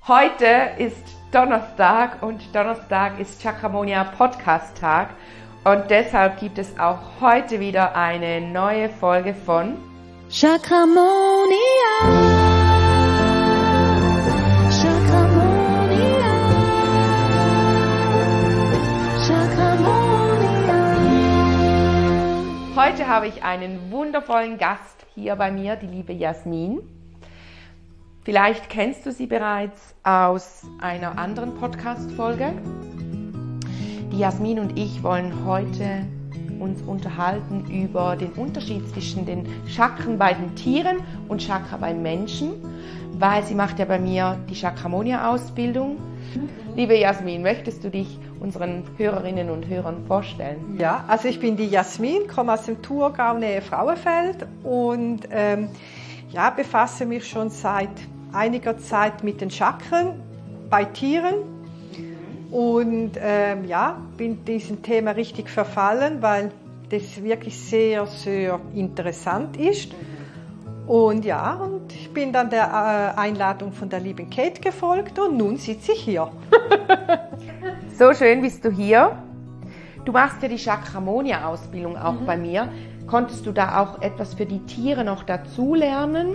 Heute ist Donnerstag und Donnerstag ist Chakramonia Podcast Tag und deshalb gibt es auch heute wieder eine neue Folge von Chakramonia. Chakramonia. Chakramonia. Heute habe ich einen wundervollen Gast hier bei mir, die liebe Jasmin. Vielleicht kennst du sie bereits aus einer anderen Podcast-Folge. Die Jasmin und ich wollen heute uns unterhalten über den Unterschied zwischen den Chakren bei den Tieren und Chakra beim Menschen, weil sie macht ja bei mir die Chakramonia-Ausbildung. Liebe Jasmin, möchtest du dich unseren Hörerinnen und Hörern vorstellen? Ja, also ich bin die Jasmin, komme aus dem Thurgau, Nähe Frauenfeld und befasse mich schon seit einiger Zeit mit den Chakren bei Tieren und bin diesem Thema richtig verfallen, weil das wirklich sehr, sehr interessant ist. Und ich bin dann der Einladung von der lieben Kate gefolgt und nun sitze ich hier. So schön bist du hier. Du machst ja die Chakramonia-Ausbildung auch bei mir. Konntest du da auch etwas für die Tiere noch dazulernen?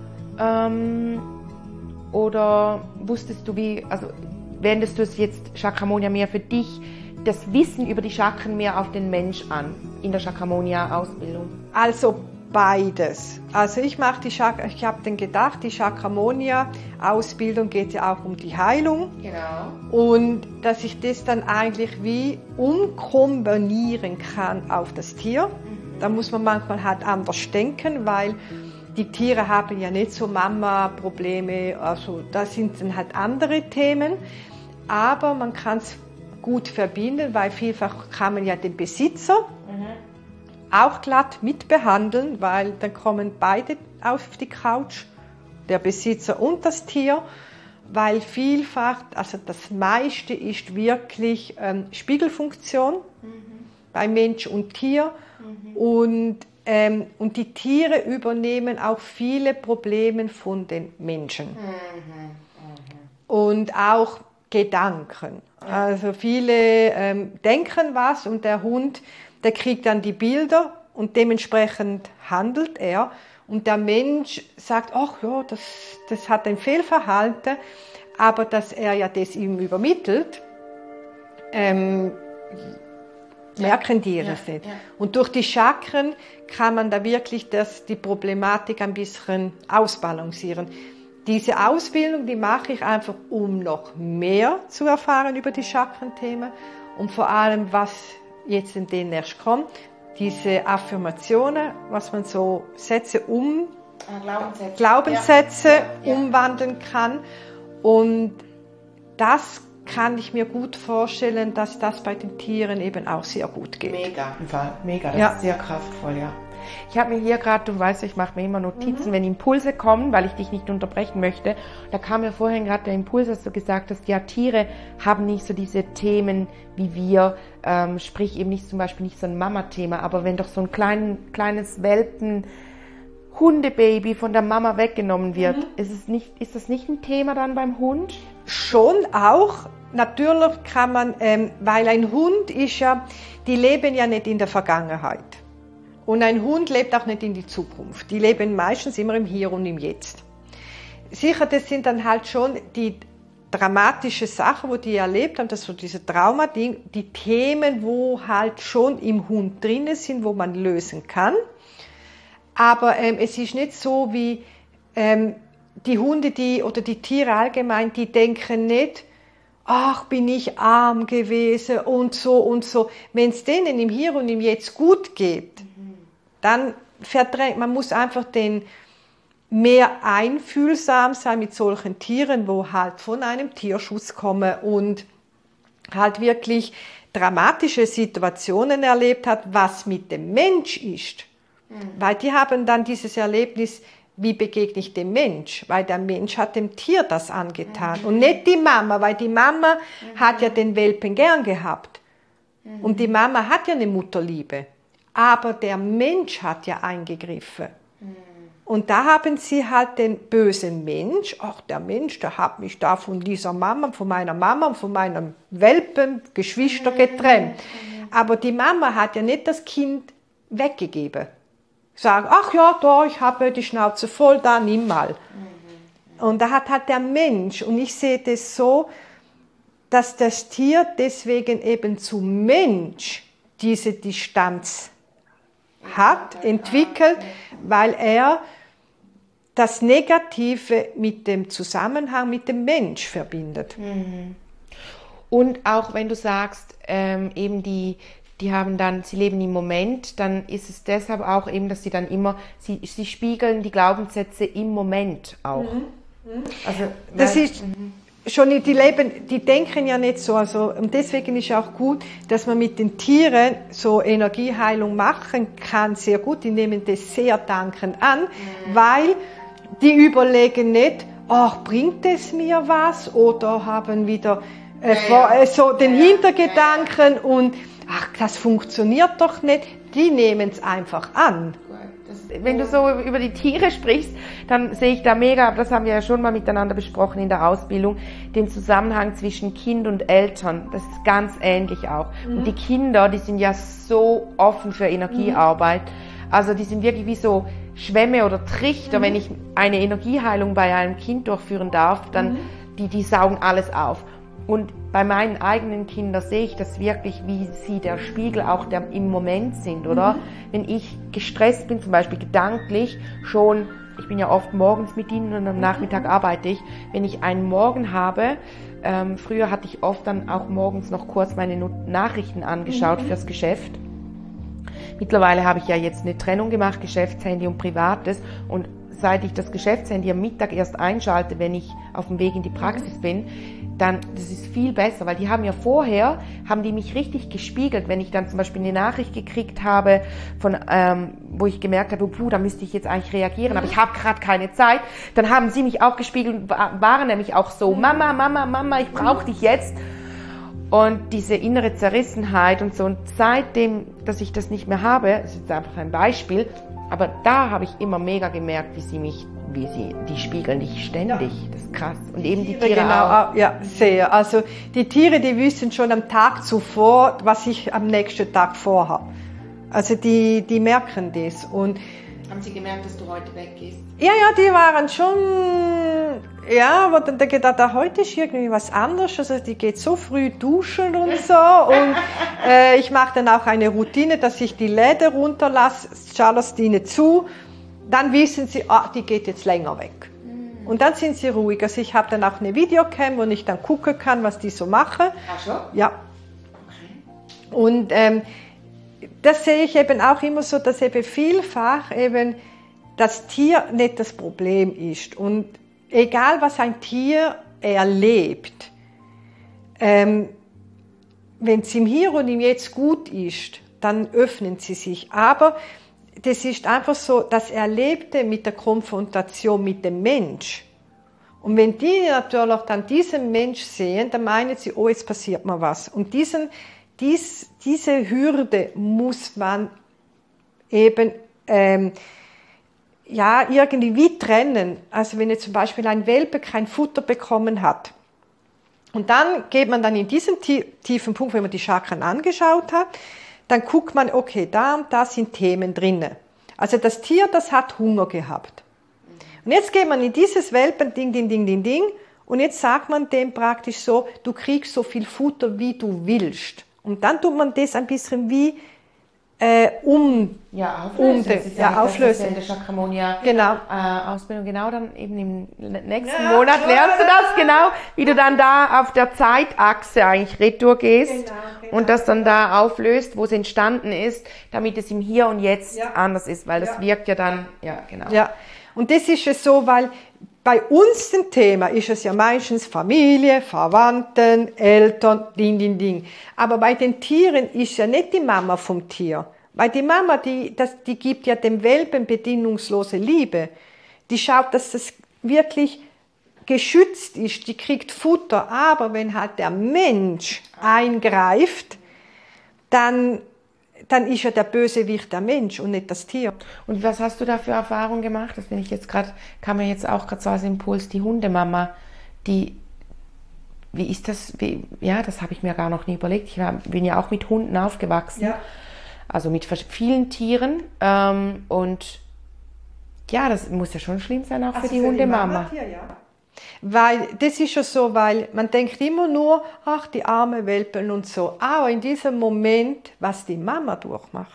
Oder wusstest du wendest du es jetzt Chakramonia mehr für dich, das Wissen über die Chakren mehr auf den Mensch an, in der Chakramonia-Ausbildung? Also beides. Also ich habe dann gedacht, die Chakramonia-Ausbildung geht ja auch um die Heilung. Genau. Und dass ich das dann eigentlich wie umkombinieren kann auf das Tier. Da muss man manchmal halt anders denken, weil die Tiere haben ja nicht so Mama-Probleme, also da sind dann halt andere Themen. Aber man kann es gut verbinden, weil vielfach kann man ja den Besitzer auch glatt mitbehandeln, weil dann kommen beide auf die Couch, der Besitzer und das Tier, weil vielfach, also das meiste ist wirklich Spiegelfunktion bei Mensch und Tier und die Tiere übernehmen auch viele Probleme von den Menschen und auch Gedanken. Also viele denken was und der Hund, der kriegt dann die Bilder und dementsprechend handelt er. Und der Mensch sagt, ach ja, das hat ein Fehlverhalten, aber dass er ja das ihm übermittelt, merken die das nicht. Ja. Und durch die Chakren kann man da wirklich die Problematik ein bisschen ausbalancieren. Diese Ausbildung, die mache ich einfach, um noch mehr zu erfahren über die Chakrenthemen und vor allem, was jetzt in den erst kommt, diese Affirmationen, was man so Glaubenssätze umwandeln kann. Und das kann ich mir gut vorstellen, dass das bei den Tieren eben auch sehr gut geht. Mega, das ist sehr kraftvoll, ja. Ich habe mir hier gerade, du weißt, ich mache mir immer Notizen, wenn Impulse kommen, weil ich dich nicht unterbrechen möchte. Da kam mir vorhin gerade der Impuls, dass du gesagt hast, ja, Tiere haben nicht so diese Themen wie wir, sprich eben nicht zum Beispiel nicht so ein Mama-Thema, aber wenn doch so ein kleines Hundebaby von der Mama weggenommen wird, ist das nicht ein Thema dann beim Hund? Schon auch. Natürlich kann man, weil ein Hund ist ja, die leben ja nicht in der Vergangenheit. Und ein Hund lebt auch nicht in die Zukunft. Die leben meistens immer im Hier und im Jetzt. Sicher, das sind dann halt schon die dramatischen Sachen, wo die erlebt haben, das so diese Trauma, die Themen, wo halt schon im Hund drinnen sind, wo man lösen kann. Aber es ist nicht so wie die Hunde, oder die Tiere allgemein, die denken nicht, ach, bin ich arm gewesen und so und so. Wenn es denen im Hier und im Jetzt gut geht, dann verdrängt, man muss einfach mehr einfühlsam sein mit solchen Tieren, wo halt von einem Tierschutz kommen und halt wirklich dramatische Situationen erlebt hat, was mit dem Mensch ist. Weil die haben dann dieses Erlebnis, wie begegne ich dem Mensch? Weil der Mensch hat dem Tier das angetan und nicht die Mama, weil die Mama hat ja den Welpen gern gehabt. Und die Mama hat ja eine Mutterliebe. Aber der Mensch hat ja eingegriffen. Und da haben sie halt den bösen Mensch, ach, der Mensch, der hat mich da von dieser Mama, von meiner Mama und von meinem Welpen, Geschwister getrennt. Aber die Mama hat ja nicht das Kind weggegeben. Sagen, ach ja, da, ich habe die Schnauze voll, da, nimm mal. Und da hat halt der Mensch, und ich sehe das so, dass das Tier deswegen eben zum Mensch diese Distanz hat, entwickelt, weil er das Negative mit dem Zusammenhang mit dem Mensch verbindet. Und auch wenn du sagst, eben die haben dann, sie leben im Moment, dann ist es deshalb auch eben, dass sie dann immer, sie spiegeln die Glaubenssätze im Moment auch. Also, das ist schon, die denken ja nicht so, also, und deswegen ist auch gut, dass man mit den Tieren so Energieheilung machen kann, sehr gut, die nehmen das sehr dankend an, weil die überlegen nicht, ach, bringt es mir was, oder haben wieder so den Hintergedanken und ach, das funktioniert doch nicht, die nehmen es einfach an. Wenn du so über die Tiere sprichst, dann sehe ich da mega, das haben wir ja schon mal miteinander besprochen in der Ausbildung, den Zusammenhang zwischen Kind und Eltern. Das ist ganz ähnlich auch. Und die Kinder, die sind ja so offen für Energiearbeit. Also die sind wirklich wie so Schwämme oder Trichter. Wenn ich eine Energieheilung bei einem Kind durchführen darf, dann die saugen alles auf. Und bei meinen eigenen Kindern sehe ich das wirklich, wie sie der Spiegel auch im Moment sind, oder? Wenn ich gestresst bin, zum Beispiel gedanklich, schon, ich bin ja oft morgens mit ihnen und am Nachmittag arbeite ich, wenn ich einen Morgen habe, früher hatte ich oft dann auch morgens noch kurz meine Nachrichten angeschaut fürs Geschäft. Mittlerweile habe ich ja jetzt eine Trennung gemacht, Geschäftshandy und Privates, und seit ich das Geschäftshandy am Mittag erst einschalte, wenn ich auf dem Weg in die Praxis bin, dann, das ist viel besser, weil die haben ja vorher, haben die mich richtig gespiegelt, wenn ich dann zum Beispiel eine Nachricht gekriegt habe, wo ich gemerkt habe, da müsste ich jetzt eigentlich reagieren, aber ich habe gerade keine Zeit, dann haben sie mich auch gespiegelt, waren nämlich auch so, Mama, ich brauche dich jetzt. Und diese innere Zerrissenheit und so, und seitdem, dass ich das nicht mehr habe, das ist jetzt einfach ein Beispiel, aber da habe ich immer mega gemerkt, die spiegeln dich ständig. Ja. Das ist krass. Und eben die Tiere auch. Ja, sehr. Also die Tiere, die wissen schon am Tag zuvor, was ich am nächsten Tag vorhabe. Also die merken das. Und haben sie gemerkt, dass du heute weggehst? Ja, die waren schon, aber dann gedacht, heute ist irgendwie was anderes. Also die geht so früh duschen und so. Und ich mache dann auch eine Routine, dass ich die Läden runterlasse, Charlestine zu. Dann wissen sie, die geht jetzt länger weg. Und dann sind sie ruhig. Also ich habe dann auch eine Videocam, wo ich dann gucken kann, was die so machen. Ach so? Ja. Okay. Und das sehe ich eben auch immer so, dass eben vielfach eben das Tier nicht das Problem ist. Und egal, was ein Tier erlebt, wenn es im Hier und im Jetzt gut ist, dann öffnen sie sich. Aber das ist einfach so das Erlebte mit der Konfrontation mit dem Mensch. Und wenn die natürlich dann diesen Mensch sehen, dann meinen sie, jetzt passiert mal was. Und diese Hürde muss man eben irgendwie trennen. Also wenn jetzt zum Beispiel ein Welpe kein Futter bekommen hat, und dann geht man dann in diesen tiefen Punkt, wenn man die Chakren angeschaut hat, dann guckt man, okay, da und da sind Themen drinne. Also das Tier, das hat Hunger gehabt. Und jetzt geht man in dieses Welpen, Ding, und jetzt sagt man dem praktisch so, du kriegst so viel Futter, wie du willst. Und dann tut man das ein bisschen wie auflösen. Auflösen. In der Chakramonia genau. Ausbildung, genau, dann eben im nächsten Monat lernst du das, genau, wie du dann da auf der Zeitachse eigentlich retour gehst. Genau. Und das dann da auflöst, wo es entstanden ist, damit es im Hier und Jetzt anders ist, weil das wirkt ja dann, genau. Ja, und das ist es so, weil bei uns ein Thema ist es ja meistens Familie, Verwandten, Eltern, Ding. Aber bei den Tieren ist ja nicht die Mama vom Tier. Weil die Mama, die gibt ja dem Welpen bedingungslose Liebe. Die schaut, dass das wirklich geschützt ist, die kriegt Futter. Aber wenn halt der Mensch eingreift, dann dann ist ja der Bösewicht der Mensch und nicht das Tier. Und was hast du da für Erfahrungen gemacht? Das bin ich jetzt gerade, kam mir jetzt auch gerade so als Impuls, die Hundemama, wie ist das? Ja, das habe ich mir gar noch nie überlegt. Bin ja auch mit Hunden aufgewachsen, Ja. also mit vielen Tieren. Und ja, das muss ja schon schlimm sein, auch für die Hundemama. Weil das ist ja so, weil man denkt immer nur, ach, die armen Welpen und so. Aber in diesem Moment, was die Mama durchmacht,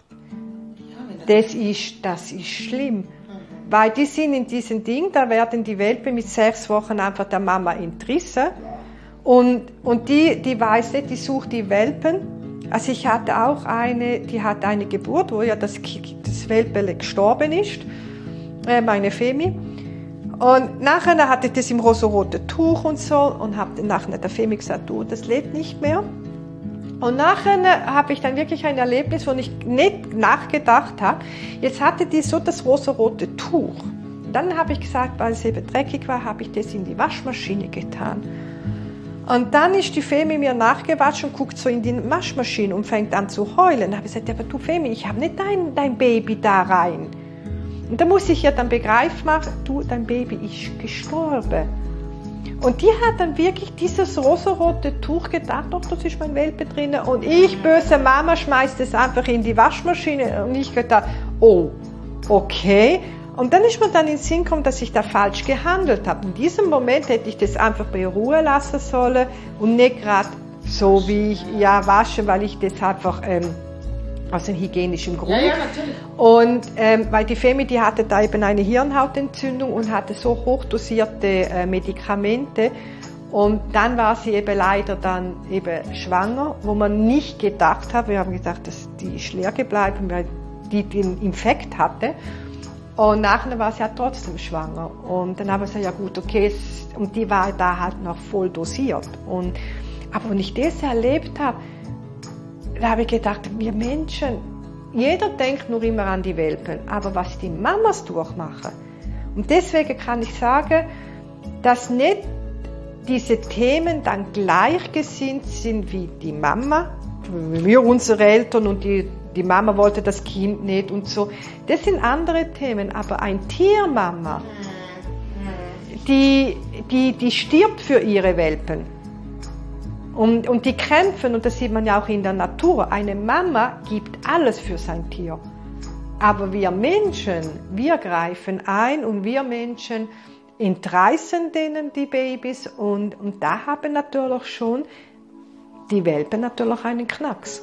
das ist schlimm. Weil die sind in diesem Ding, da werden die Welpen mit 6 Wochen einfach der Mama entrissen. Und die weiß nicht, die sucht die Welpen. Also ich hatte auch die hatte eine Geburt, wo ja das Welpele gestorben ist, meine Femi. Und nachher hatte ich das im rosaroten Tuch und so und habe nachher der Femi gesagt, du, das lebt nicht mehr. Und nachher habe ich dann wirklich ein Erlebnis, wo ich nicht nachgedacht habe. Jetzt hatte die so das rosarote Tuch. Dann habe ich gesagt, weil es eben dreckig war, habe ich das in die Waschmaschine getan. Und dann ist die Femi mir nachgewatscht und guckt so in die Waschmaschine und fängt an zu heulen. Da habe ich gesagt, aber du Femi, ich habe nicht dein Baby da rein. Und da muss ich ihr dann begreifen machen, du, dein Baby ist gestorben. Und die hat dann wirklich dieses rosarote Tuch gedacht, doch, das ist mein Welpe drin. Und ich, böse Mama, schmeißt es einfach in die Waschmaschine. Und ich gedacht, oh, okay. Und dann ist mir dann in den Sinn gekommen, dass ich da falsch gehandelt habe. In diesem Moment hätte ich das einfach bei Ruhe lassen sollen und nicht gerade so wie ich wasche, weil ich das einfach aus einem hygienischen Grund. Ja, natürlich. Und weil die Femi, die hatte da eben eine Hirnhautentzündung und hatte so hochdosierte Medikamente. Und dann war sie eben leider dann eben schwanger, wo man nicht gedacht hat, wir haben gedacht, dass die ist leer geblieben, weil die den Infekt hatte. Und nachher war sie ja trotzdem schwanger. Und dann haben wir gesagt, ja gut, okay, und die war da halt noch voll dosiert. Aber wenn ich das erlebt habe, da habe ich gedacht, wir Menschen, jeder denkt nur immer an die Welpen, aber was die Mamas durchmachen. Und deswegen kann ich sagen, dass nicht diese Themen dann gleichgesinnt sind wie die Mama, wir unsere Eltern und die Mama wollte das Kind nicht und so. Das sind andere Themen, aber ein Tiermama, die stirbt für ihre Welpen. Und die kämpfen, und das sieht man ja auch in der Natur, eine Mama gibt alles für sein Tier. Aber wir Menschen, wir greifen ein und wir Menschen entreißen denen die Babys und da haben natürlich schon die Welpen natürlich einen Knacks.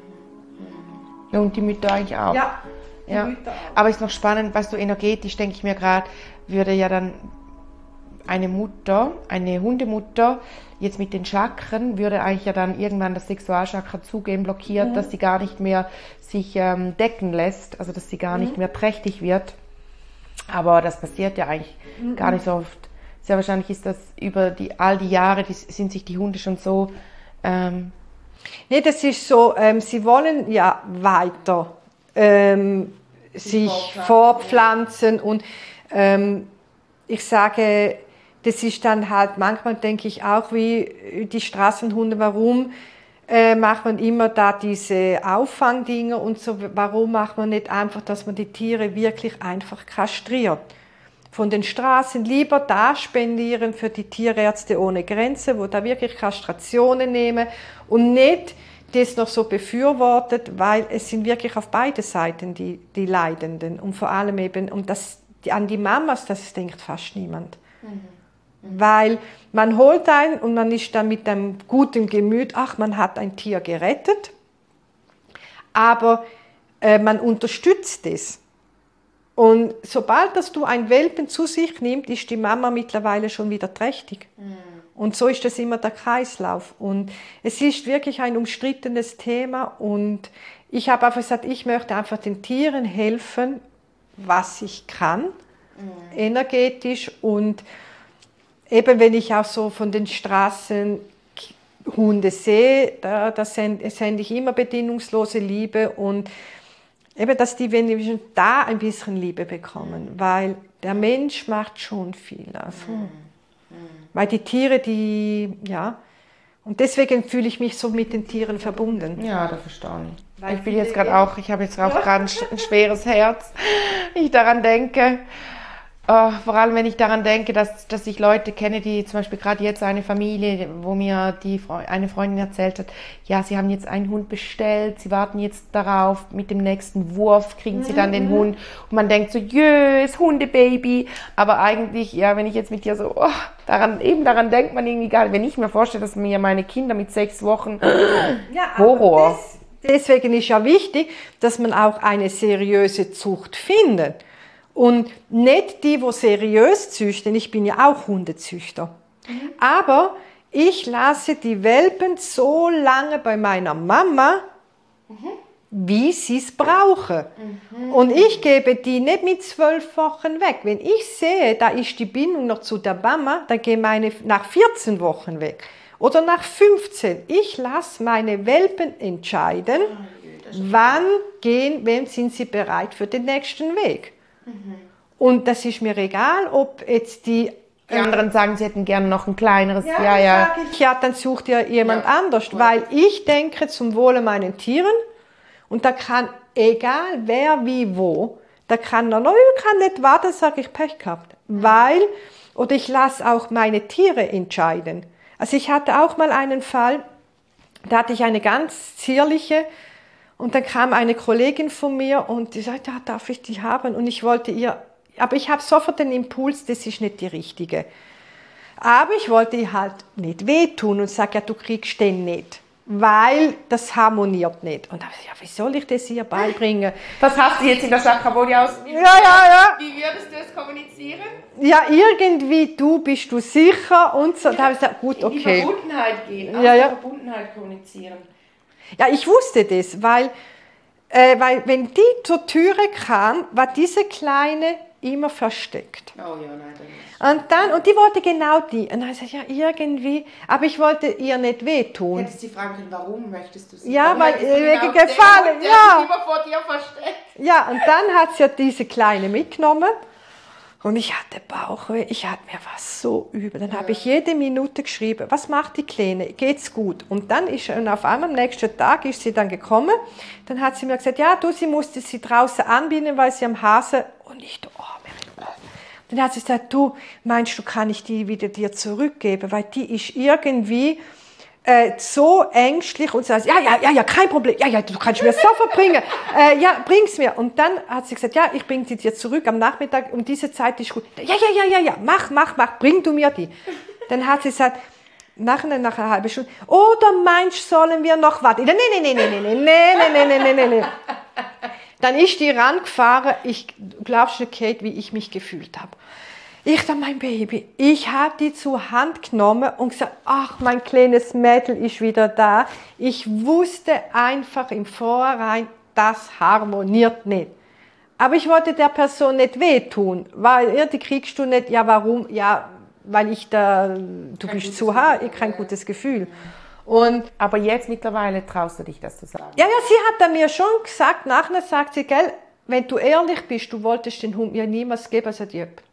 Ja, und die Mütter eigentlich auch. Ja, ja. Aber ist noch spannend, weißt du, energetisch denke ich mir gerade, würde ja dann eine Hundemutter, jetzt mit den Chakren, würde eigentlich ja dann irgendwann das Sexualchakra zugehen, blockiert, dass sie gar nicht mehr sich decken lässt, also dass sie gar nicht mehr trächtig wird. Aber das passiert ja eigentlich gar nicht so oft. Sehr wahrscheinlich ist das über all die Jahre, sind sich die Hunde schon so... Nee, das ist so, sie wollen ja weiter sich fortpflanzen und ich sage, das ist dann halt, manchmal denke ich auch wie die Straßenhunde, warum macht man immer da diese Auffangdinger und so, warum macht man nicht einfach, dass man die Tiere wirklich einfach kastriert? Von den Straßen lieber da spendieren für die Tierärzte ohne Grenze, wo da wirklich Kastrationen nehmen und nicht das noch so befürwortet, weil es sind wirklich auf beide Seiten die Leidenden und vor allem eben, und an die Mamas, das denkt fast niemand. Weil man holt ein und man ist dann mit einem guten Gemüt, ach, man hat ein Tier gerettet, aber man unterstützt es. Und sobald dass du ein Welpen zu sich nimmst, ist die Mama mittlerweile schon wieder trächtig. Und so ist das immer der Kreislauf. Und es ist wirklich ein umstrittenes Thema. Und ich habe einfach gesagt, ich möchte einfach den Tieren helfen, was ich kann, energetisch. Und eben wenn ich auch so von den Straßen Hunde sehe, da sende ich immer bedingungslose Liebe und eben, dass die Menschen da ein bisschen Liebe bekommen, weil der Mensch macht schon viel. Also, weil die Tiere, und deswegen fühle ich mich so mit den Tieren verbunden. Ja, das verstehe ich. Ich bin jetzt gerade auch, ich habe jetzt auch gerade ein schweres Herz, wenn ich daran denke. Vor allem, wenn ich daran denke, dass ich Leute kenne, die zum Beispiel gerade jetzt eine Familie, wo mir eine Freundin erzählt hat, ja, sie haben jetzt einen Hund bestellt, sie warten jetzt darauf, mit dem nächsten Wurf kriegen sie dann den Hund. Und man denkt so, jös, Hundebaby. Aber eigentlich, ja, wenn ich jetzt mit dir so, daran denkt man irgendwie gar nicht. Wenn ich mir vorstelle, dass mir meine Kinder mit 6 Wochen, Horror. Deswegen ist ja wichtig, dass man auch eine seriöse Zucht findet. Und nicht die seriös züchten, ich bin ja auch Hundezüchter. Aber ich lasse die Welpen so lange bei meiner Mama, wie sie es brauchen. Und ich gebe die nicht mit 12 Wochen weg. Wenn ich sehe, da ist die Bindung noch zu der Mama, dann gehe meine nach 14 Wochen weg. Oder nach 15. Ich lasse meine Welpen entscheiden, wann sind sie bereit für den nächsten Weg. Und das ist mir egal, ob jetzt die anderen sagen, sie hätten gerne noch ein kleineres. Ja, dann sucht ja jemand anders, weil ich denke zum Wohle meinen Tieren und da kann, egal wer, wie, wo, da kann er noch, ich kann nicht warten, sage ich, Pech gehabt. Oder ich lasse auch meine Tiere entscheiden. Also ich hatte auch mal einen Fall, da hatte ich eine ganz zierliche. Und dann kam eine Kollegin von mir und die sagte, ja, darf ich die haben? Und ich wollte ihr, aber ich habe sofort den Impuls, das ist nicht die richtige. Aber ich wollte ihr halt nicht wehtun und sage, ja, du kriegst den nicht, weil das harmoniert nicht. Und da habe ich gesagt, ja, wie soll ich das ihr beibringen? Was hast du jetzt in der Chakramonie aus? Ja. Wie würdest du es kommunizieren? Ja, irgendwie, bist du sicher und so. Da habe ich gesagt, gut, okay. In die Verbundenheit gehen, aus der Verbundenheit kommunizieren. Ja, ich wusste das, weil wenn die zur Türe kam, war diese Kleine immer versteckt. Oh ja, nein. Und die wollte genau die. Und dann habe ich gesagt, ja, irgendwie, aber ich wollte ihr nicht wehtun. Hättest du sie fragen können, warum möchtest du sie? Ja, weil wegen Gefallen, ja. Immer vor dir versteckt. Ja, und dann hat sie ja diese Kleine mitgenommen. Und ich hatte Bauchweh, mir war so übel. Dann habe ich jede Minute geschrieben, was macht die Kleine, geht's gut? Und dann auf einmal am nächsten Tag ist sie dann gekommen. Dann hat sie mir gesagt, ja, sie musste sie draußen anbinden, weil sie am Hase. Und ich, dann hat sie gesagt, meinst du, kann ich die wieder dir zurückgeben? Weil die ist irgendwie so ängstlich und sagt, ja, kein Problem, ja, du kannst mir sofort bringen, bring's mir. Und dann hat sie gesagt, ja, ich bringe sie dir zurück am Nachmittag, um diese Zeit ist gut. Ja, mach, bring du mir die. Dann hat sie gesagt, nach einer halben Stunde, oder meinst du, sollen wir noch warten? Nee. Dann ist die rangefahren, glaubst du, Kate, wie ich mich gefühlt habe. Ich dachte, mein Baby, ich habe die zur Hand genommen und gesagt, ach, mein kleines Mädel ist wieder da. Ich wusste einfach im Vorhinein, das harmoniert nicht. Aber ich wollte der Person nicht wehtun, weil die kriegst du nicht, ja, warum? Ja, weil du bist zu hart, ich kein gutes Gefühl. Aber jetzt mittlerweile traust du dich, das zu sagen? Ja, sie hat dann mir schon gesagt, nachher sagt sie, gell, wenn du ehrlich bist, du wolltest den Hund mir niemals geben, also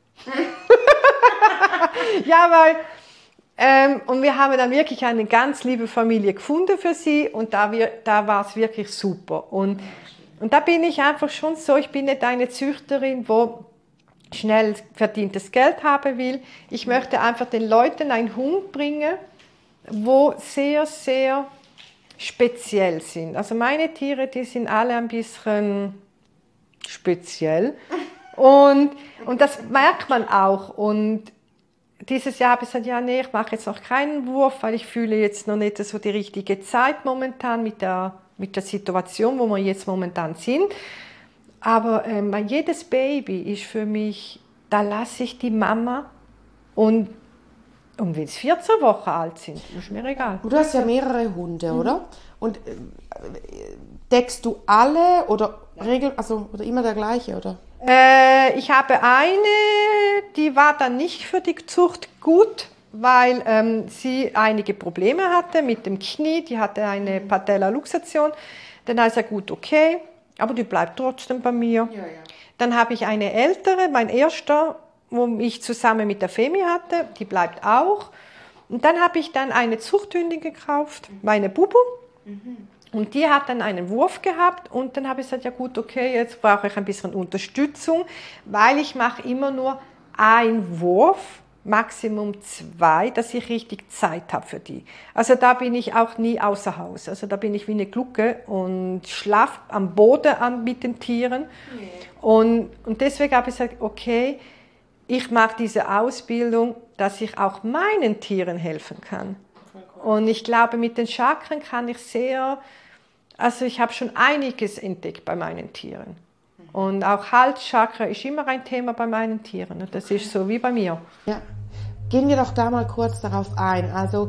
ja, weil, und wir haben dann wirklich eine ganz liebe Familie gefunden für sie und da war es wirklich super. Und da bin ich einfach schon so, ich bin nicht eine Züchterin, wo schnell verdientes Geld haben will. Ich möchte einfach den Leuten einen Hund bringen, wo sehr, sehr speziell sind. Also meine Tiere, die sind alle ein bisschen speziell. Und das merkt man auch. Und dieses Jahr habe ich gesagt, ja, nee, ich mache jetzt noch keinen Wurf, weil ich fühle jetzt noch nicht so die richtige Zeit momentan mit der Situation, wo wir jetzt momentan sind. Aber jedes Baby ist für mich, da lasse ich die Mama und wenn es 14 Wochen alt sind, ist mir egal. Du hast ja mehrere Hunde, oder? Und deckst du alle oder oder immer der gleiche, oder? Ich habe eine, die war dann nicht für die Zucht gut, weil sie einige Probleme hatte mit dem Knie, die hatte eine Patellaluxation. Dann habe ich gesagt, gut, okay, aber die bleibt trotzdem bei mir. Ja. Dann habe ich eine ältere, mein erster, wo ich zusammen mit der Femi hatte, die bleibt auch. Und dann habe ich dann eine Zuchthündin gekauft, meine Bubu. Und die hat dann einen Wurf gehabt und dann habe ich gesagt, ja gut, okay, jetzt brauche ich ein bisschen Unterstützung, weil ich mache immer nur einen Wurf, Maximum 2, dass ich richtig Zeit habe für die. Also da bin ich auch nie außer Haus. Also da bin ich wie eine Glucke und schlafe am Boden an mit den Tieren. Und deswegen habe ich gesagt, okay, ich mache diese Ausbildung, dass ich auch meinen Tieren helfen kann. Und ich glaube, mit den Chakren kann ich also ich habe schon einiges entdeckt bei meinen Tieren. Und auch Halschakra ist immer ein Thema bei meinen Tieren. Und das ist so wie bei mir. Ja. Gehen wir doch da mal kurz darauf ein. Also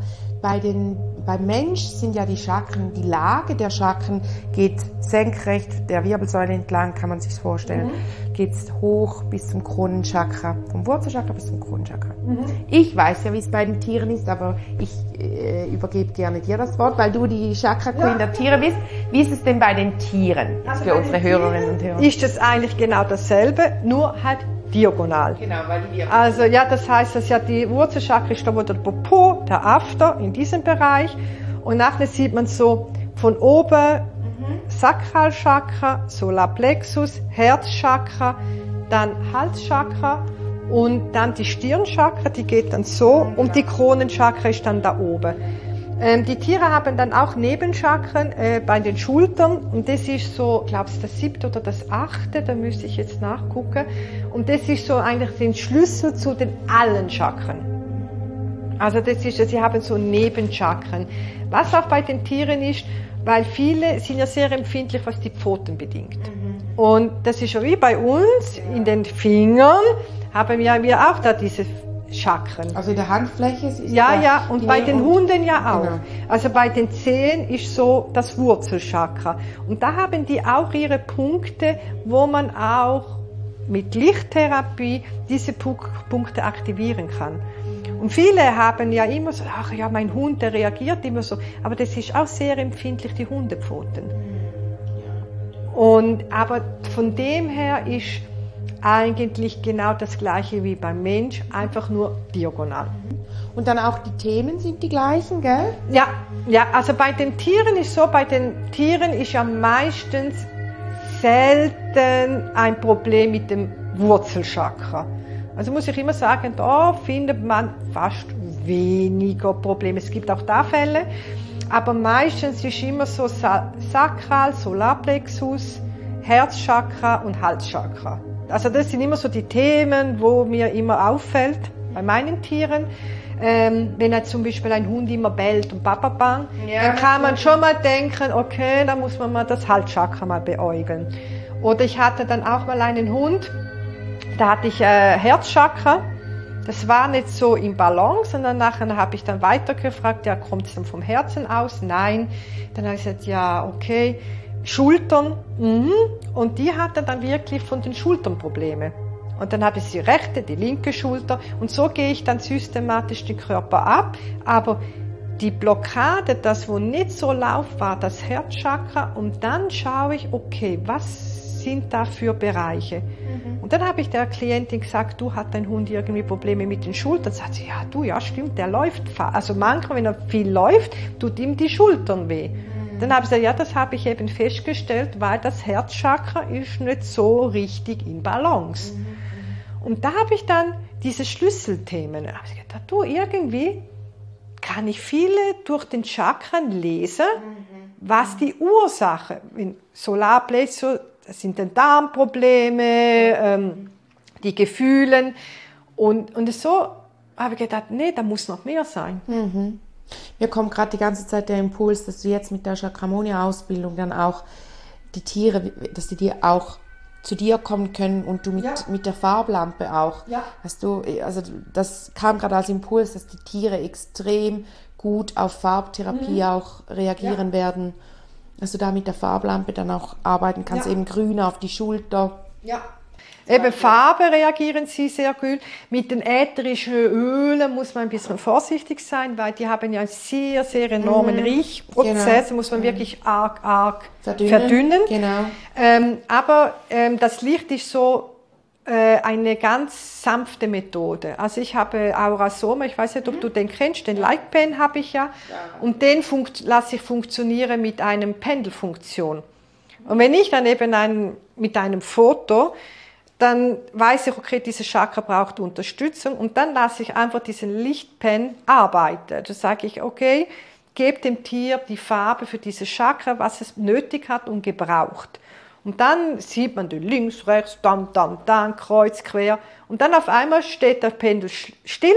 beim Mensch sind ja die Chakren, die Lage der Chakren geht senkrecht der Wirbelsäule entlang, kann man sich vorstellen. Geht hoch bis zum Kronenchakra, vom Wurzelchakra bis zum Kronenchakra. Ich weiß ja, wie es bei den Tieren ist, aber ich übergebe gerne dir das Wort, weil du die Chakra-Queen der Tiere bist. Wie ist es denn bei den Tieren, jetzt für unsere Hörerinnen und Hörer? Ist es eigentlich genau dasselbe, nur halt diagonal. Genau, weil die diagonal. Also ja, das heißt, dass ja die Wurzelchakra ist da, wo der Popo, der After, in diesem Bereich. Und nachher sieht man so von oben Sakralchakra, Solarplexus, Herzchakra, dann Halschakra und dann die Stirnchakra, die geht dann so und die Kronenchakra ist dann da oben. Die Tiere haben dann auch Nebenchakren bei den Schultern und das ist so, glaubst du, das 7. oder das 8., da müsste ich jetzt nachgucken. Und das ist so eigentlich den Schlüssel zu den allen Chakren. Also das ist, sie haben so Nebenchakren. Was auch bei den Tieren ist, weil viele sind ja sehr empfindlich, was die Pfoten bedingt. Und das ist ja wie bei uns, in den Fingern haben wir auch da diese Chakren. Also in der Handfläche ist ja, und bei den Hunden ja auch. Genau. Also bei den Zehen ist so das Wurzelchakra. Und da haben die auch ihre Punkte, wo man auch mit Lichttherapie diese Punkte aktivieren kann. Und viele haben ja immer so, ach ja, mein Hund, der reagiert immer so. Aber das ist auch sehr empfindlich, die Hundepfoten. Aber von dem her ist eigentlich genau das Gleiche wie beim Mensch, einfach nur diagonal. Und dann auch die Themen sind die gleichen, gell? Ja, also bei den Tieren ist so, bei den Tieren ist ja meistens selten ein Problem mit dem Wurzelchakra. Also muss ich immer sagen, da findet man fast weniger Probleme. Es gibt auch da Fälle, aber meistens ist immer so Sakral, Solarplexus, Herzchakra und Halschakra. Also das sind immer so die Themen, wo mir immer auffällt bei meinen Tieren. Wenn jetzt zum Beispiel ein Hund immer bellt und bababang, dann kann man schon mal denken, okay, da muss man mal das Halschakra mal beäugeln. Oder ich hatte dann auch mal einen Hund, da hatte ich Herzchakra. Das war nicht so im Balance, sondern nachher habe ich dann weitergefragt, ja, kommt es dann vom Herzen aus? Nein. Dann habe ich gesagt, ja, okay. Schultern, und die hatte dann wirklich von den Schultern Probleme. Und dann habe ich die rechte, die linke Schulter und so gehe ich dann systematisch den Körper ab. Aber die Blockade, das wo nicht so lauf war, das Herzchakra, und dann schaue ich, okay, was sind da für Bereiche? Und dann habe ich der Klientin gesagt, du, hat dein Hund irgendwie Probleme mit den Schultern? Sagt sie, ja, du, ja, stimmt, der läuft. Also manchmal, wenn er viel läuft, tut ihm die Schultern weh. Dann habe ich gesagt, ja, das habe ich eben festgestellt, weil das Herzchakra ist nicht so richtig in Balance. Und da habe ich dann diese Schlüsselthemen. Da habe ich gedacht, du, irgendwie kann ich viele durch den Chakren lesen, was die Ursache, in Solarplexus, das sind die Darmprobleme, die Gefühle. Und so habe ich gedacht, nee, da muss noch mehr sein. Mir kommt gerade die ganze Zeit der Impuls, dass du jetzt mit der Chakramonia-Ausbildung dann auch die Tiere, dass die auch zu dir kommen können und du mit der Farblampe auch. Ja. Also das kam gerade als Impuls, dass die Tiere extrem gut auf Farbtherapie auch reagieren werden. Dass du da mit der Farblampe dann auch arbeiten kannst, eben grün auf die Schulter. Ja. Eben Farbe reagieren sie sehr gut. Mit den ätherischen Ölen muss man ein bisschen vorsichtig sein, weil die haben ja einen sehr, sehr enormen Riechprozess. Genau. Muss man wirklich arg verdünnen. Genau. Aber das Licht ist so eine ganz sanfte Methode. Also ich habe Aurasoma, ich weiß nicht, ob du den kennst, den Light Pen habe ich ja. Und den lasse ich funktionieren mit einem Pendelfunktion. Und wenn ich dann eben mit einem Foto, dann weiß ich, okay, dieses Chakra braucht Unterstützung und dann lasse ich einfach diesen Lichtpen arbeiten. Da sage ich, okay, gebe dem Tier die Farbe für dieses Chakra, was es nötig hat und gebraucht. Und dann sieht man den links, rechts, dann, kreuz, quer. Und dann auf einmal steht der Pendel still.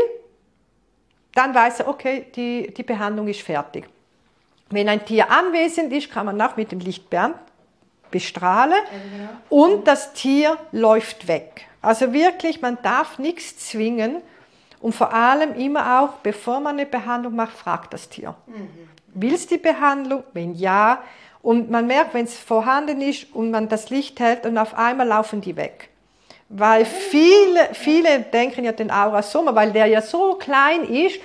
Dann weiß er, okay, die Behandlung ist fertig. Wenn ein Tier anwesend ist, kann man auch mit dem Lichtbären bestrahlen. Und das Tier läuft weg. Also wirklich, man darf nichts zwingen. Und vor allem immer auch, bevor man eine Behandlung macht, fragt das Tier. Willst du die Behandlung? Wenn ja. Und man merkt, wenn es vorhanden ist und man das Licht hält und auf einmal laufen die weg. Weil viele denken ja den Aurasoma, weil der ja so klein ist,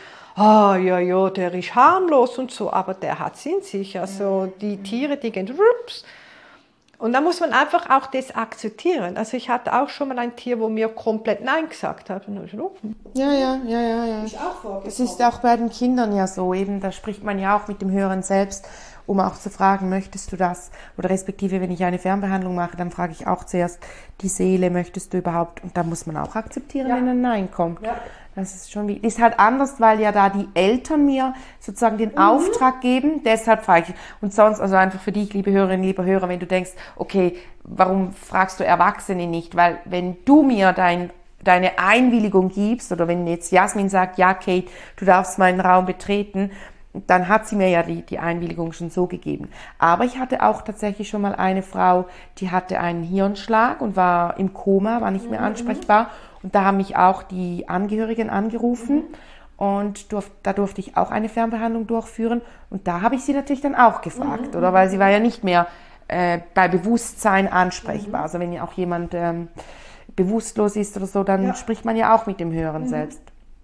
ja, der ist harmlos und so, aber der hat es in sich. Also die Tiere, die gehen rups. Und da muss man einfach auch das akzeptieren. Also ich hatte auch schon mal ein Tier, wo mir komplett Nein gesagt hat. Ja. Ist auch vorgekommen. Es ist auch bei den Kindern ja so, eben, da spricht man ja auch mit dem Höheren selbst, um auch zu fragen, möchtest du das? Oder respektive, wenn ich eine Fernbehandlung mache, dann frage ich auch zuerst die Seele, möchtest du überhaupt? Und da muss man auch akzeptieren, wenn ein Nein kommt. Ja. Das ist halt anders, weil ja da die Eltern mir sozusagen den Auftrag geben, deshalb frage ich. Und sonst, also einfach für dich, liebe Hörerinnen, lieber Hörer, wenn du denkst, okay, warum fragst du Erwachsene nicht? Weil wenn du mir deine Einwilligung gibst, oder wenn jetzt Jasmin sagt, ja Kate, du darfst meinen Raum betreten, dann hat sie mir ja die Einwilligung schon so gegeben. Aber ich hatte auch tatsächlich schon mal eine Frau, die hatte einen Hirnschlag und war im Koma, war nicht mehr ansprechbar. Und da haben mich auch die Angehörigen angerufen und da durfte ich auch eine Fernbehandlung durchführen. Und da habe ich sie natürlich dann auch gefragt, oder? Weil sie war ja nicht mehr bei Bewusstsein ansprechbar. Also wenn ja auch jemand bewusstlos ist oder so, dann spricht man ja auch mit dem Höheren selbst.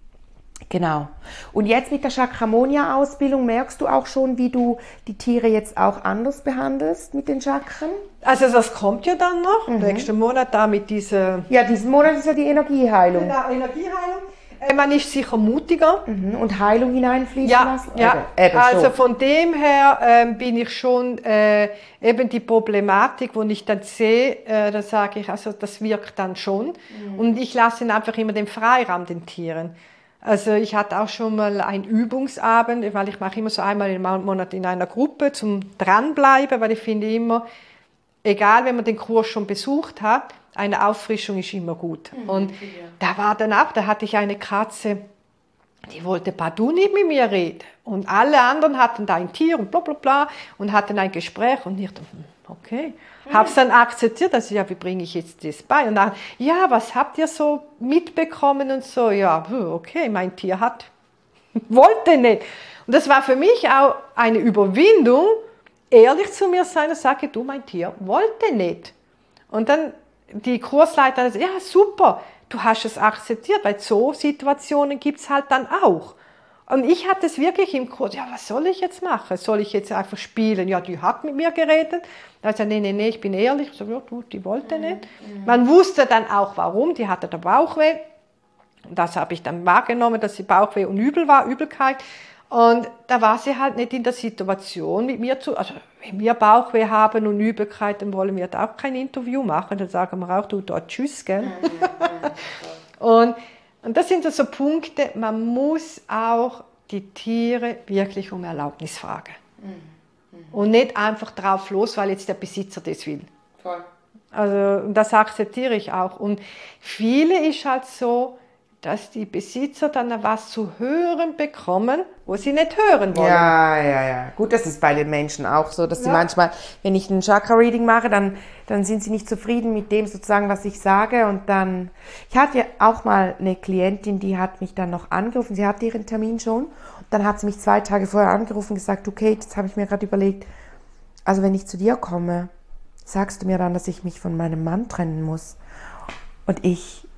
Genau. Und jetzt mit der Chakramonia-Ausbildung merkst du auch schon, wie du die Tiere jetzt auch anders behandelst mit den Chakren? Also das kommt ja dann noch, nächsten Monat da mit dieser... Ja, diesen Monat ist ja die Energieheilung. Genau, Energieheilung. Man ist sicher mutiger. Und Heilung hineinfließen lassen? Ja, also von dem her bin ich schon eben die Problematik, wo ich dann sehe, da sage ich, also das wirkt dann schon. Und ich lasse ihnen einfach immer den Freiraum, den Tieren. Also ich hatte auch schon mal einen Übungsabend, weil ich mache immer so einmal im Monat in einer Gruppe zum Dranbleiben, weil ich finde immer, egal wenn man den Kurs schon besucht hat, eine Auffrischung ist immer gut. Und da war dann auch, da hatte ich eine Katze, die wollte partout nicht mit mir reden. Und alle anderen hatten da ein Tier und bla bla bla und hatten ein Gespräch und ich dachte, okay. Habe es dann akzeptiert, also ja, wie bringe ich jetzt das bei? Und dann, ja, was habt ihr so mitbekommen und so? Ja, okay, mein Tier wollte nicht. Und das war für mich auch eine Überwindung, ehrlich zu mir sein und sage, du, mein Tier wollte nicht. Und dann die Kursleiterin sagt, ja, super, du hast es akzeptiert, weil so Situationen gibt es halt dann auch. Und ich hatte es wirklich im Kurs, ja, was soll ich jetzt machen? Soll ich jetzt einfach spielen? Ja, die hat mit mir geredet. Da hat sie gesagt, nee, ich bin ehrlich. Ich so, ja, du, die wollte nicht. Man wusste dann auch, warum. Die hatte den Bauchweh. Und das habe ich dann wahrgenommen, dass sie Bauchweh und Übelkeit. Und da war sie halt nicht in der Situation, mit mir also wenn wir Bauchweh haben und Übelkeit, dann wollen wir da auch kein Interview machen. Dann sagen wir auch, du dort tschüss, gell? Und das sind so Punkte, man muss auch die Tiere wirklich um Erlaubnis fragen. Und nicht einfach drauf los, weil jetzt der Besitzer das will. Voll. Also das akzeptiere ich auch. Und viele ist halt so, dass die Besitzer dann was zu hören bekommen, wo sie nicht hören wollen. Ja. Gut, das ist bei den Menschen auch so, dass sie manchmal, wenn ich ein Chakra-Reading mache, dann sind sie nicht zufrieden mit dem sozusagen, was ich sage. Und dann, ich hatte ja auch mal eine Klientin, die hat mich dann noch angerufen, sie hatte ihren Termin schon. Und dann hat sie mich 2 Tage vorher angerufen und gesagt, du Kate, jetzt habe ich mir gerade überlegt, also wenn ich zu dir komme, sagst du mir dann, dass ich mich von meinem Mann trennen muss? Und ich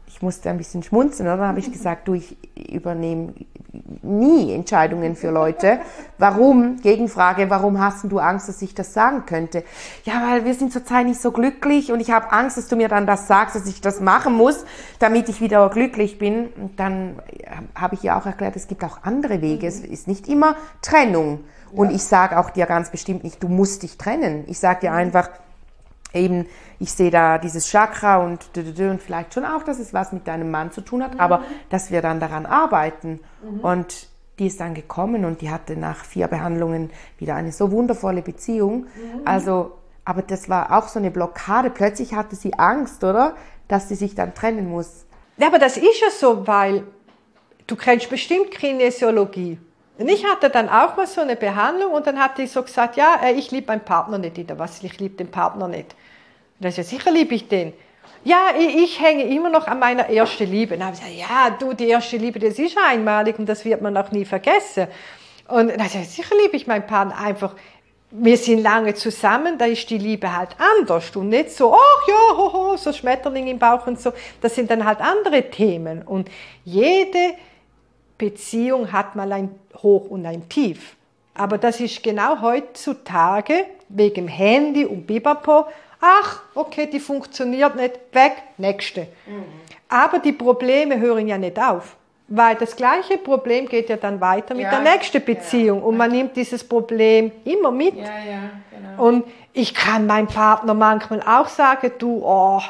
ich musste ein bisschen schmunzeln, oder? Dann habe ich gesagt, du, ich übernehme nie Entscheidungen für Leute. Warum? Gegenfrage, warum hast du Angst, dass ich das sagen könnte? Ja, weil wir sind zurzeit nicht so glücklich und ich habe Angst, dass du mir dann das sagst, dass ich das machen muss, damit ich wieder glücklich bin. Und dann habe ich ja auch erklärt, es gibt auch andere Wege. Es ist nicht immer Trennung. Und ich sage auch dir ganz bestimmt nicht, du musst dich trennen. Ich sage dir einfach, eben, ich sehe da dieses Chakra und vielleicht schon auch, dass es was mit deinem Mann zu tun hat, aber dass wir dann daran arbeiten. Und die ist dann gekommen und die hatte nach 4 Behandlungen wieder eine so wundervolle Beziehung. Also, aber das war auch so eine Blockade. Plötzlich hatte sie Angst, oder? Dass sie sich dann trennen muss. Ja, aber das ist ja so, weil du kennst bestimmt Kinesiologie. Und ich hatte dann auch mal so eine Behandlung und dann hat die so gesagt, ja, ich liebe meinen Partner nicht. Ich liebe den Partner nicht. Und dann ist ja sicher liebe ich den. Ja, ich hänge immer noch an meiner ersten Liebe. Und dann habe ich gesagt, ja, du, die erste Liebe, das ist einmalig und das wird man auch nie vergessen. Und dann habe ich gesagt, sicher liebe ich meinen Partner einfach. Wir sind lange zusammen, da ist die Liebe halt anders und nicht so, ach ja, hoho, so Schmetterling im Bauch und so. Das sind dann halt andere Themen. Und jede Beziehung hat mal ein Hoch und ein Tief. Aber das ist genau heutzutage wegen dem Handy und Bibapo. Ach, okay, die funktioniert nicht, weg, nächste. Aber die Probleme hören ja nicht auf. Weil das gleiche Problem geht ja dann weiter mit der nächsten Beziehung. Und man nimmt dieses Problem immer mit. Ja, genau. Und ich kann meinem Partner manchmal auch sagen, du,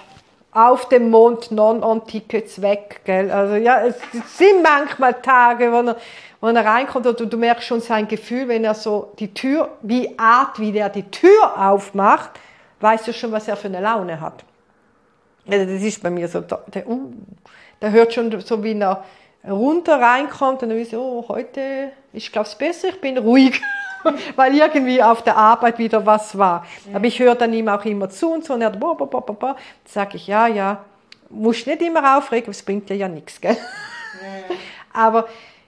auf dem Mond Non-On-Tickets weg, gell? Also ja, es sind manchmal Tage, wo er reinkommt und du merkst schon sein Gefühl, wenn er so die Tür, wie der die Tür aufmacht, weißt du schon, was er für eine Laune hat. Also das ist bei mir so, der hört schon so, wie er runter reinkommt und dann ist so, heute ist, glaube ich, besser, ich bin ruhig. Weil irgendwie auf der Arbeit wieder was war. Aber ich höre dann ihm auch immer zu und so. Und er dann sage ich, ja, musst nicht immer aufregen, es bringt dir ja nichts, gell? Ja. Aber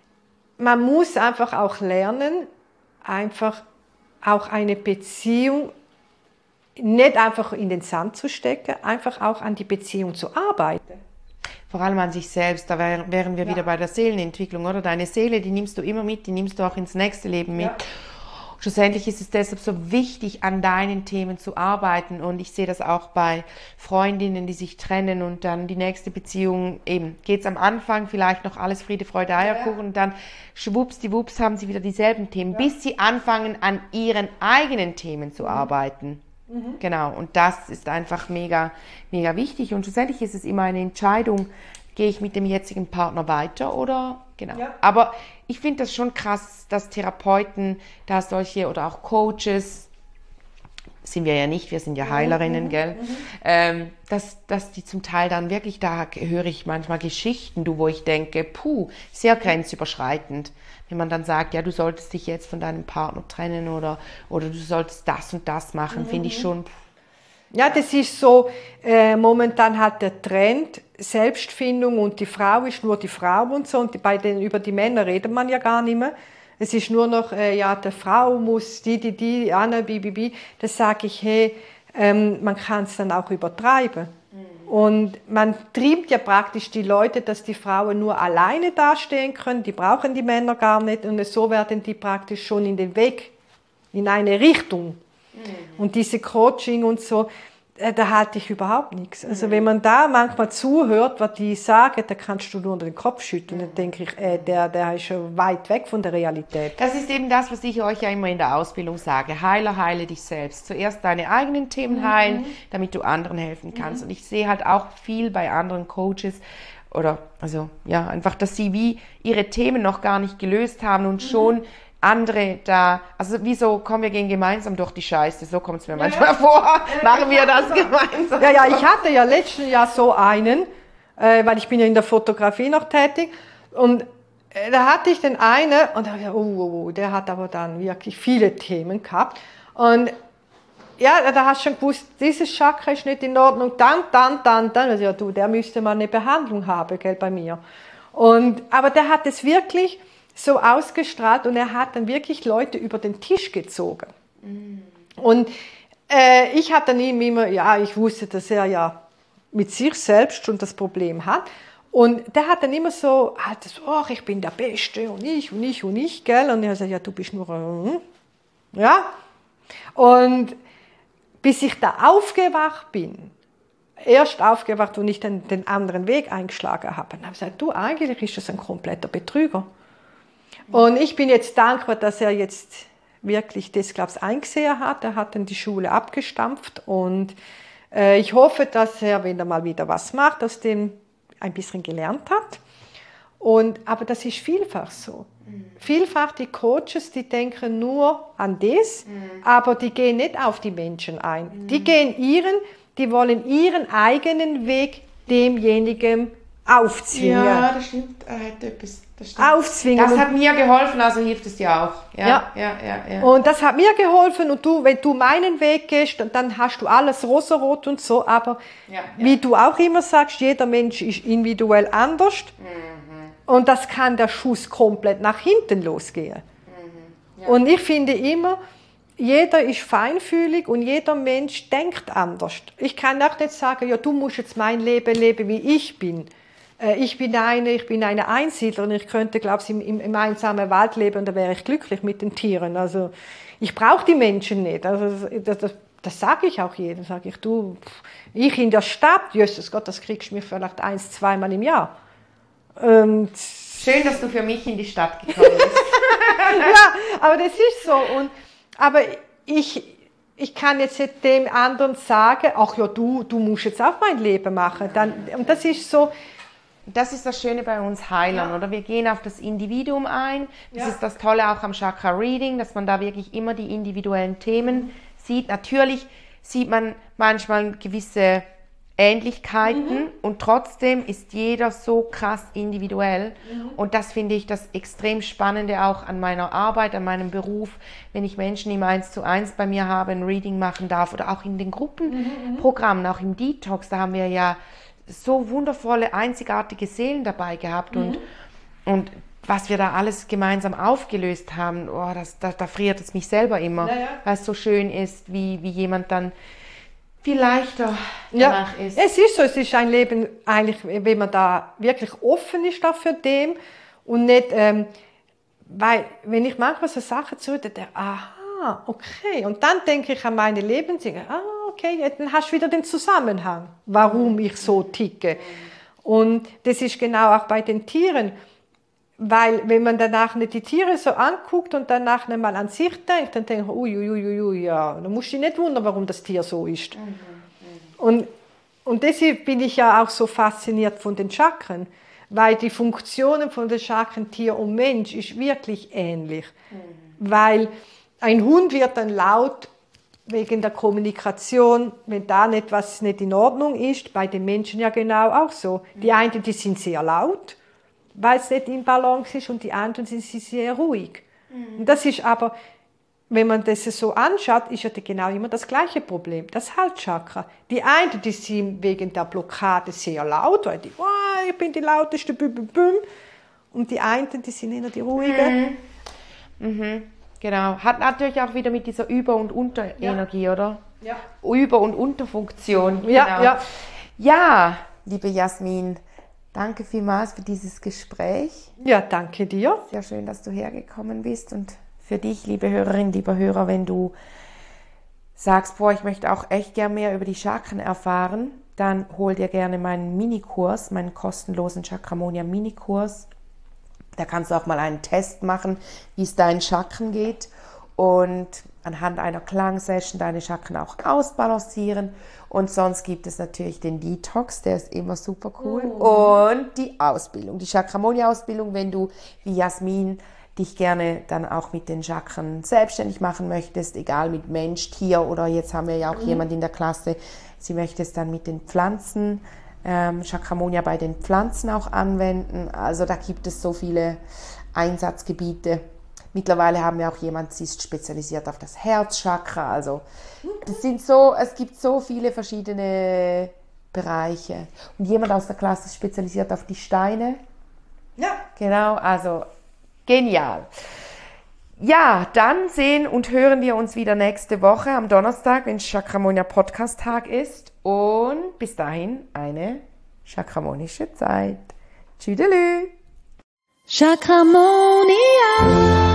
man muss einfach auch lernen, einfach auch eine Beziehung nicht einfach in den Sand zu stecken, einfach auch an die Beziehung zu arbeiten. Vor allem an sich selbst, da wären wir wieder bei der Seelenentwicklung, oder? Deine Seele, die nimmst du immer mit, die nimmst du auch ins nächste Leben mit. Ja. Schlussendlich ist es deshalb so wichtig, an deinen Themen zu arbeiten und ich sehe das auch bei Freundinnen, die sich trennen und dann die nächste Beziehung, eben geht es am Anfang vielleicht noch alles Friede, Freude, Eierkuchen und dann schwuppsdiwupps haben sie wieder dieselben Themen, bis sie anfangen, an ihren eigenen Themen zu arbeiten. Genau, und das ist einfach mega, mega wichtig und schlussendlich ist es immer eine Entscheidung, gehe ich mit dem jetzigen Partner weiter oder, genau. Ja. Aber ich finde das schon krass, dass Therapeuten da solche oder auch Coaches, sind wir ja nicht, wir sind ja Heilerinnen, gell, dass die zum Teil dann wirklich, da höre ich manchmal Geschichten, wo ich denke, sehr grenzüberschreitend. Wenn man dann sagt, ja, du solltest dich jetzt von deinem Partner trennen oder du solltest das und das machen, finde ich schon. Ja, das ist so, momentan hat der Trend Selbstfindung und die Frau ist nur die Frau und so und über die Männer redet man ja gar nicht mehr. Es ist nur noch, der Frau muss Anna, Bibi. Das sage ich, hey, man kann es dann auch übertreiben. Und man treibt ja praktisch die Leute, dass die Frauen nur alleine dastehen können, die brauchen die Männer gar nicht und so werden die praktisch schon in den Weg, in eine Richtung. Und diese Coaching und so, da halte ich überhaupt nichts. Also wenn man da manchmal zuhört, was die sagen, da kannst du nur den Kopf schütteln. Dann denke ich, der ist schon weit weg von der Realität. Das ist eben das, was ich euch ja immer in der Ausbildung sage. Heile dich selbst. Zuerst deine eigenen Themen heilen, damit du anderen helfen kannst. Und ich sehe halt auch viel bei anderen Coaches, einfach, dass sie wie ihre Themen noch gar nicht gelöst haben und schon andere da, also wieso kommen wir gehen gemeinsam durch die Scheiße, so kommt es mir manchmal vor, machen wir das gemeinsam. Ja, ich hatte ja letztes Jahr so einen, weil ich bin ja in der Fotografie noch tätig und da hatte ich den einen und da dachte ich, der hat aber dann wirklich viele Themen gehabt und ja, da hast du schon gewusst, dieses Chakra ist nicht in Ordnung, dann, also ja du, der müsste mal eine Behandlung haben, gell, bei mir. Aber der hat es wirklich so ausgestrahlt und er hat dann wirklich Leute über den Tisch gezogen. Und ich hatte dann ihm immer, ich wusste, dass er ja mit sich selbst schon das Problem hat. Und der hat dann immer so, ach, ich bin der Beste und ich, gell? Und ich habe gesagt, ja, du bist nur ja. Und bis ich da aufgewacht bin, erst aufgewacht, und ich dann den anderen Weg eingeschlagen habe, dann habe ich gesagt, du, eigentlich ist das ein kompletter Betrüger. Und ich bin jetzt dankbar, dass er jetzt wirklich das, glaube ich, eingesehen hat. Er hat dann die Schule abgestampft und ich hoffe, dass er, wenn er mal wieder was macht, aus dem ein bisschen gelernt hat. Aber das ist vielfach so. Vielfach die Coaches, die denken nur an das, aber die gehen nicht auf die Menschen ein. Die wollen ihren eigenen Weg demjenigen aufzwingen. Ja, das stimmt. Er hat etwas. Das stimmt. Aufzwingen. Das hat mir geholfen, also hilft es dir auch. Ja. Und das hat mir geholfen, und du, wenn du meinen Weg gehst, dann hast du alles rosarot und so, aber wie du auch immer sagst, jeder Mensch ist individuell anders. Und das kann der Schuss komplett nach hinten losgehen. Und ich finde immer, jeder ist feinfühlig und jeder Mensch denkt anders. Ich kann auch nicht sagen, ja, du musst jetzt mein Leben leben, wie ich bin. Ich bin eine Einsiedlerin. Ich könnte, glaube ich, im einsamen Wald leben und da wäre ich glücklich mit den Tieren. Also ich brauche die Menschen nicht. Also das sage ich auch jedem. Sage ich, du, ich in der Stadt, Jesus Gott, das kriegst du mir vielleicht 1-2 Mal im Jahr. Schön, dass du für mich in die Stadt gekommen bist. Ja, aber das ist so. Aber ich kann jetzt nicht dem anderen sagen, ach ja, du musst jetzt auch mein Leben machen. Und das ist so. Das ist das Schöne bei uns Heilern, oder? Wir gehen auf das Individuum ein. Das ist das Tolle auch am Chakra Reading, dass man da wirklich immer die individuellen Themen sieht. Natürlich sieht man manchmal gewisse Ähnlichkeiten und trotzdem ist jeder so krass individuell. Und das finde ich das extrem Spannende auch an meiner Arbeit, an meinem Beruf, wenn ich Menschen im 1:1 bei mir habe, ein Reading machen darf oder auch in den Gruppenprogrammen, auch im Detox, da haben wir ja so wundervolle, einzigartige Seelen dabei gehabt und was wir da alles gemeinsam aufgelöst haben, da friert es mich selber immer, weil es so schön ist, wie jemand dann viel leichter danach ist. Es ist so, es ist ein Leben eigentlich, wenn man da wirklich offen ist dafür dem und nicht, weil wenn ich manchmal so Sachen denke, aha, okay, und dann denke ich an meine Lebensdinge, okay, dann hast du wieder den Zusammenhang, warum ich so ticke. Und das ist genau auch bei den Tieren, weil wenn man danach nicht die Tiere so anguckt und danach nicht mal an sich denkt, dann denkt man, uiuiui, ja, dann musst du dich nicht wundern, warum das Tier so ist. Und deshalb bin ich ja auch so fasziniert von den Chakren, weil die Funktionen von den Chakren Tier und Mensch ist wirklich ähnlich. Weil ein Hund wird dann laut wegen der Kommunikation, wenn da etwas nicht in Ordnung ist, bei den Menschen ja genau auch so. Die einen, die sind sehr laut, weil es nicht in Balance ist, und die anderen sind sehr ruhig. Und das ist aber, wenn man das so anschaut, ist ja genau immer das gleiche Problem, das Halschakra. Die einen, die sind wegen der Blockade sehr laut, weil die, ich bin die lauteste, und die einen, die sind eher die ruhigen. Genau, hat natürlich auch wieder mit dieser Über- und Unterenergie, oder? Ja. Über- und Unterfunktion. Ja. Ja, liebe Jasmin, danke vielmals für dieses Gespräch. Ja, danke dir. Sehr schön, dass du hergekommen bist. Und für dich, liebe Hörerin, lieber Hörer, wenn du sagst, ich möchte auch echt gerne mehr über die Chakren erfahren, dann hol dir gerne meinen Minikurs, meinen kostenlosen Chakramonia Minikurs. Da kannst du auch mal einen Test machen, wie es deinen Chakren geht und anhand einer Klangsession deine Chakren auch ausbalancieren. Und sonst gibt es natürlich den Detox, der ist immer super cool. Und die Ausbildung, die Chakramonia-Ausbildung, wenn du wie Jasmin dich gerne dann auch mit den Chakren selbstständig machen möchtest, egal mit Mensch, Tier oder jetzt haben wir ja auch jemand in der Klasse, sie möchte es dann mit den Pflanzen, Chakramonia bei den Pflanzen auch anwenden. Also da gibt es so viele Einsatzgebiete. Mittlerweile haben wir auch jemand, sie ist spezialisiert auf das Herzchakra. Also es gibt so viele verschiedene Bereiche. Und jemand aus der Klasse ist spezialisiert auf die Steine. Ja. Genau, also genial. Ja, dann sehen und hören wir uns wieder nächste Woche am Donnerstag, wenn Chakramonia Podcast-Tag ist. und bis dahin eine chakramonische Zeit. Tschüdelü! Chakramonia.